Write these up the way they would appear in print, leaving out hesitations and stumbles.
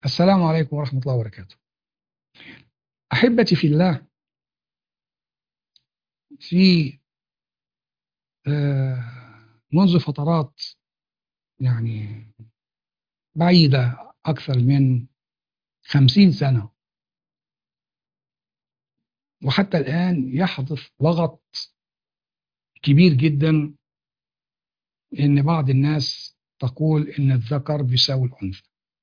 السلام عليكم ورحمة الله وبركاته. أحبتي في الله، في منذ فترات يعني بعيدة أكثر من 50 سنة، وحتى الآن يحدث لغط كبير جدا إن بعض الناس تقول إن الذكر بيساوي الأنثى.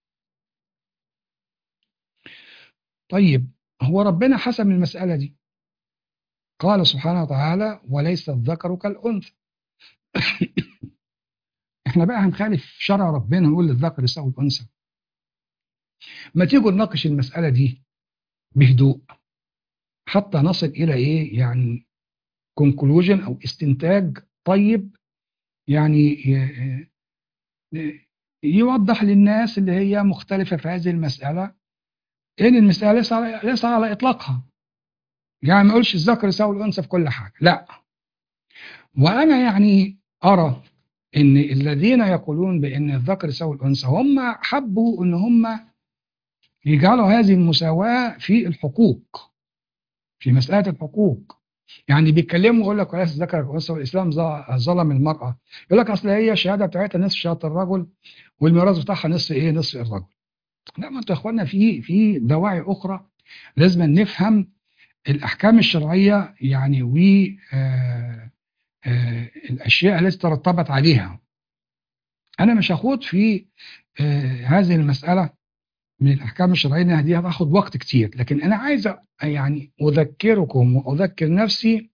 طيب، هو ربنا حسم المسألة دي، قال سبحانه وتعالى: وليس الذكر كالأنثى. احنا بقى هنخالف شرع ربنا ونقول الذكر يساوي الأنثى؟ ما تيجوا نناقش المسألة دي بهدوء حتى نصل إلى إيه يعني conclusion أو استنتاج طيب، يعني يوضح للناس اللي هي مختلفة في هذه المسألة إن المسألة ليس على إطلاقها. يعني ما أقولش الذكر يساوي الأنثى في كل حاجة، لا. وأنا يعني أرى إن الذين يقولون بأن الذكر يساوي الأنثى هم حبوا إن هم يجعلوا هذه المساواة في الحقوق، في مسألة الحقوق. يعني بيتكلموا يقول لك وليس الذكر كالأنثى، والإسلام ظلم المرأة. يقول لك أصل هي الشهادة بتاعتها نصف شهادة الرجل، والميراث بتاعها نصف إيه؟ نصف الرجل. لا، ما أنتوا يا إخوانا في دواعي أخرى لازم نفهم الأحكام الشرعية، يعني و الأشياء التي ترتبط عليها. أنا مش هاخد في هذه المسألة من الأحكام الشرعية، إنها دي هتاخد وقت كتير، لكن أنا عايز يعني أذكركم وأذكر نفسي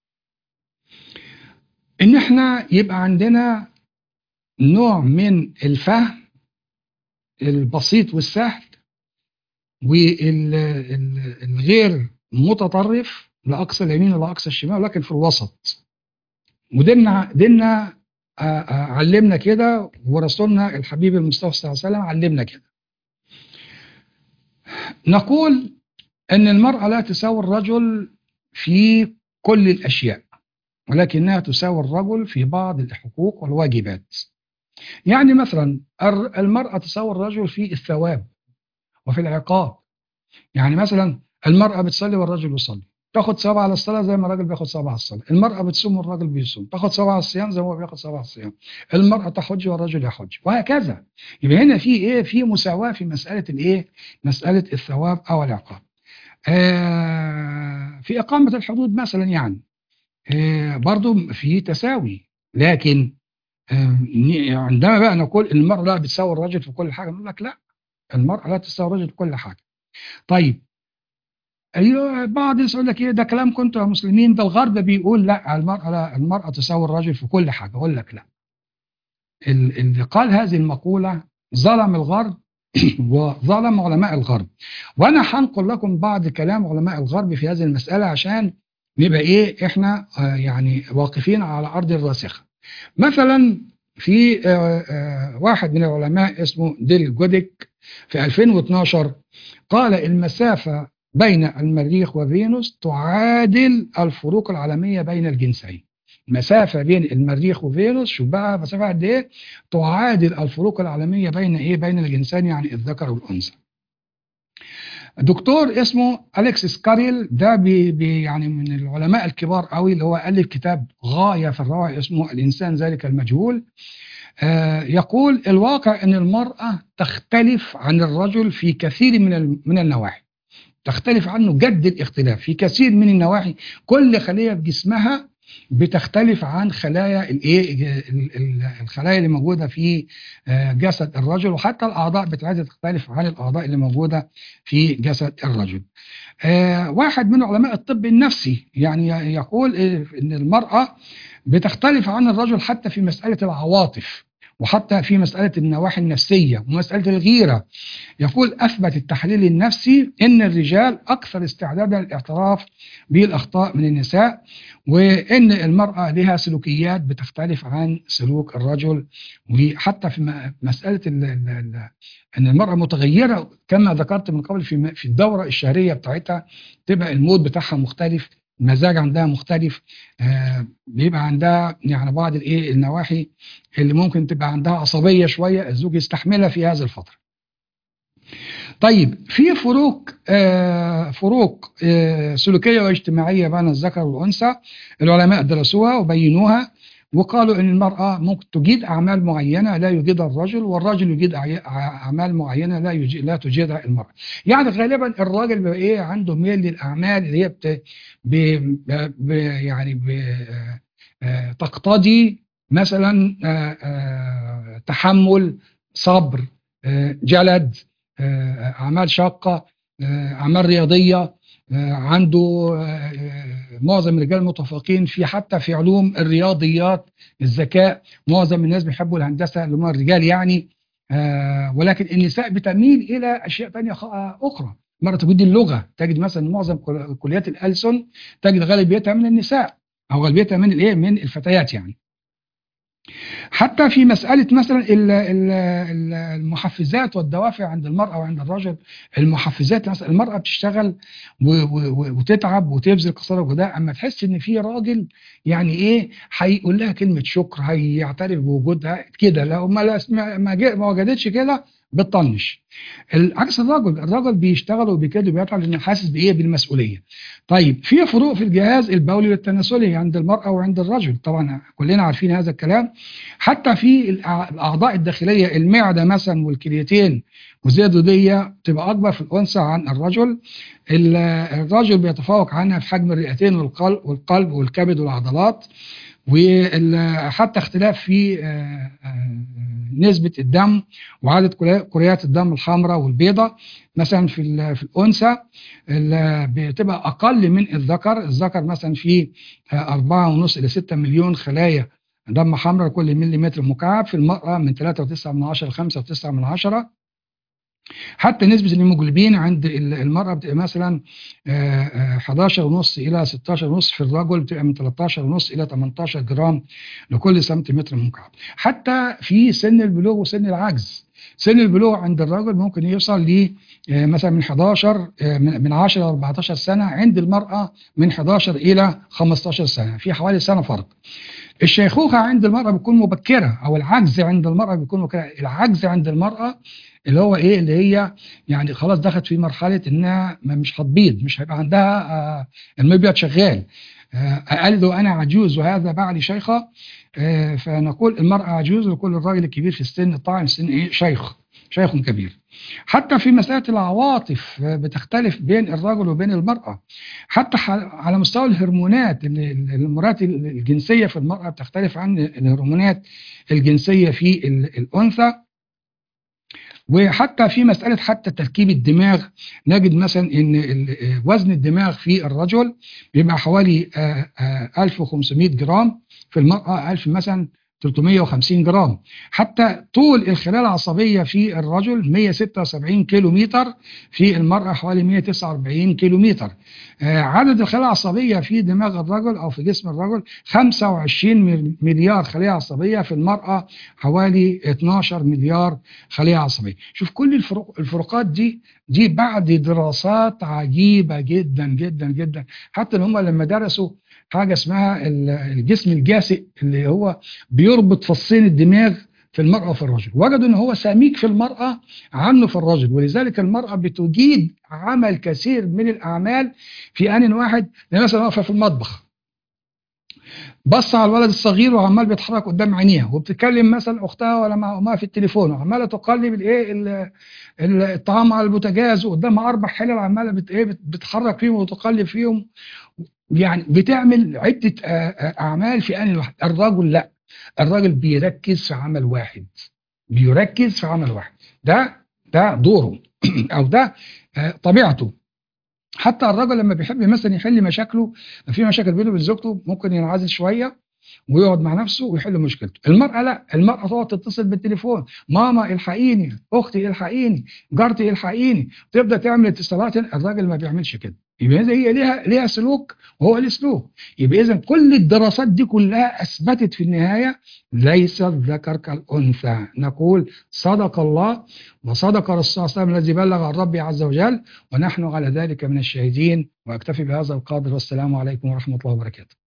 إن إحنا يبقى عندنا نوع من الفهم البسيط والسهل والغير متطرف لأقصى اليمين ولا أقصى الشمال، لكن في الوسط. وديننا علمنا كده، ورسولنا الحبيب المصطفى صلى الله عليه وسلم علمنا كده. نقول أن المرأة لا تساوي الرجل في كل الأشياء، ولكنها تساوي الرجل في بعض الحقوق والواجبات. يعني مثلا المرأة تساوي الرجل في الثواب وفي العقاب. يعني مثلا المرأة بتصلي والرجل يصلي، تاخد ثواب على الصلاة زي ما الراجل بياخد ثواب على الصلاة. المرأة بتصوم والراجل بيصوم، تاخد ثواب على الصيام زي ما هو بياخد ثواب على الصيام. المرأة تحج والرجل يحج، وهكذا. يبقى هنا في ايه؟ في مساواة في مسألة الايه؟ مسألة الثواب او العقاب. في إقامة الحدود مثلا، يعني برضو في تساوي. لكن عندما بقى نقول إن المرأة لا بتساوي الرجل في كل حاجة، نقول لك لا، المرأة لا تساوي الرجل في كل حاجة. طيب، ايوه، بعض الناس يقول لك ايه ده كلام كنتوا يا مسلمين، ده الغرب بيقول لا، المرأة تساوي الرجل في كل حاجة. اقول لك لا، اللي قال هذه المقولة ظلم الغرب وظلم علماء الغرب. وانا هنقل لكم بعض كلام علماء الغرب في هذه المسألة عشان نبقى ايه احنا يعني واقفين على ارض الراسخة. مثلا في واحد من العلماء اسمه ديل جوديك في 2012 قال: المسافة بين المريخ وفينوس تعادل الفروق العالمية بين الجنسين. مسافة بين المريخ وفينوس، شوف بقى مسافة قد ايه، تعادل الفروق العالمية بين ايه؟ بين الجنسين، يعني الذكر والأنثى. دكتور اسمه أليكسيس كاريل ده يعني من العلماء الكبار قوي، اللي هو ألف كتاب غاية في الروعة اسمه الإنسان ذلك المجهول. يقول: الواقع أن المرأة تختلف عن الرجل في كثير من النواحي، تختلف عنه جد الاختلاف في كثير من النواحي. كل خلية في جسمها بتختلف عن خلايا الايه، الخلايا اللي موجوده في جسد الرجل، وحتى الاعضاء بتاعتها تختلف عن الاعضاء اللي موجوده في جسد الرجل. واحد من علماء الطب النفسي يعني يقول ان المرأة بتختلف عن الرجل حتى في مسألة العواطف، وحتى في مسألة النواحي النفسية ومسألة الغيرة. يقول: أثبت التحليل النفسي أن الرجال أكثر استعدادا للاعتراف بالأخطاء من النساء، وأن المرأة لها سلوكيات بتختلف عن سلوك الرجل. وحتى في مسألة أن المرأة متغيرة كما ذكرت من قبل في الدورة الشهرية بتاعتها، تبقى المود بتاعها مختلف، المزاج عندها مختلف، بيبقى عندها يعني بعض النواحي اللي ممكن تبقى عندها عصبية شوية، الزوج يستحملها في هذه الفترة. طيب في فروق سلوكية واجتماعية بين الذكر والأنثى. العلماء درسوها وبينوها وقالوا ان المرأة ممكن تجيد اعمال معينة لا يجيدها الرجل، والرجل يجيد اعمال معينة لا تجيدها المرأة. يعني غالبا الراجل بيبقى ايه عنده ميل للاعمال اللي هي ب... يعني تقتضي مثلا تحمل، صبر، جلد، اعمال شاقة، اعمال رياضية. عنده معظم الرجال متفوقين في حتى في علوم الرياضيات، الذكاء. معظم الناس بيحبوا الهندسة اللي هم الرجال يعني. ولكن النساء بتميل إلى أشياء تانية أخرى. مرة تجد اللغة، تجد مثلا معظم كليات الألسن تجد غالبيتها من النساء، أو غالبيتها من الإيه، من الفتيات يعني. حتى في مسألة مثلا المحفزات والدوافع عند المرأة وعند الرجل. المحفزات مثلا المرأة بتشتغل وتتعب وتبذل قصارى وجهدها، اما تحس ان في راجل يعني ايه هيقول لها كلمة شكر، هيعترف بوجودها كده، لو ما وجدتش كده بتطنش. عكس الرجل بيشتغل وبيكاد وبيتعب لانه حاسس بايه، بالمسؤوليه. طيب في فروق في الجهاز البولي والتناسلي عند المراه وعند الرجل، طبعا كلنا عارفين هذا الكلام. حتى في الاعضاء الداخليه، المعده مثلا والكليتين والزياده الدوديه تبقى اكبر في الانثى عن الرجل. الرجل بيتفوق عنها في حجم الرئتين والقلب والكبد والعضلات. وحتى اختلاف في نسبة الدم وعدد كريات الدم الحمراء والبيضاء. مثلا في الأنثى بتبقى أقل من الذكر مثلا في 4.5 إلى 6 مليون خلايا دم حمراء كل مليمتر مكعب. في المرأة من 3.9 ل 5.9. حتى نسبة الهيموجلوبين عند المرأة بتبقى مثلا 11.5 إلى 16.5، في الرجل بتبقى من 13.5 إلى 18 جرام لكل سنتيمتر مكعب. حتى في سن البلوغ وسن العجز، سن البلوغ عند الرجل ممكن يوصل ل مثلا من 11 من 10 ل 14 سنة، عند المرأة من 11 إلى 15 سنة، في حوالي سنة فرق. الشيخوخة عند المرأة بتكون مبكرة، أو العجز عند المرأة بيكون مبكرة. العجز عند المرأة اللي هو إيه، اللي هي يعني خلاص دخلت في مرحلة إنها مش هتبيض، مش هيبقى عندها المبيض شغال. قال له أنا عجوز وهذا بعلي شيخة. فنقول المرأة عجوز، وكل الراجل الكبير في السن الطاعن السن إيه، شيخ كبير. حتى في مسألة العواطف بتختلف بين الرجل وبين المرأة. حتى على مستوى الهرمونات، الهرمونات الجنسية في المرأة بتختلف عن الهرمونات الجنسية في الأنثى. وحتى في مسألة حتى تركيب الدماغ، نجد مثلا ان وزن الدماغ في الرجل بيبقى حوالي 1500 جرام، في المرأة 1000 مثلا 350 جرام. حتى طول الخلايا العصبية في الرجل 176 كيلو متر، في المرأة حوالي 149 كيلو متر. عدد الخلايا العصبية في دماغ الرجل أو في جسم الرجل 25 مليار خلية عصبية، في المرأة حوالي 12 مليار خلية عصبية. شوف كل الفروقات دي بعد دراسات عجيبة جدا جدا جدا. حتى هم لما درسوا حاجة اسمها الجسم الجاسئ، اللي هو بيربط فصين الدماغ في المرأة وفي الرجل، وجدوا ان هو سميك في المرأة عنه في الرجل. ولذلك المرأة بتجيد عمل كثير من الأعمال في آن واحد. مثلا واقفة في المطبخ، بص على الولد الصغير وعمال بيتحرك قدام عينيها، وبتتكلم مثلا اختها ولا مع امها في التليفون، وعماله تقلب الطعام على البوتاجاز، وقدامها 4 حلل عماله بتحرك فيهم وتقلب فيهم. يعني بتعمل عده اعمال في ان واحد. الرجل لا، الراجل بيركز في عمل واحد، ده دوره او ده طبيعته. حتى الراجل لما بيحب مثلا يحل مشاكله، في مشاكل بينه وبين زوجته، ممكن ينعزل شويه ويقعد مع نفسه ويحل مشكلته. المرأة لا، المرأة تقعد تتصل بالتليفون، ماما الحقيني، اختي الحقيني، جارتي الحقيني، تبدا تعمل اتصالات. الراجل ما بيعملش كده. يبقى هي ليها سلوك وهو ليه سلوك. يبقى اذا كل الدراسات دي كلها اثبتت في النهايه ليس الذكر كالانثى. نقول صدق الله وصدق رسول الله صلى الله عليه وسلم الذي بلغ عن ربي عز وجل، ونحن على ذلك من الشاهدين. واكتفي بهذا القدر، والسلام عليكم ورحمه الله وبركاته.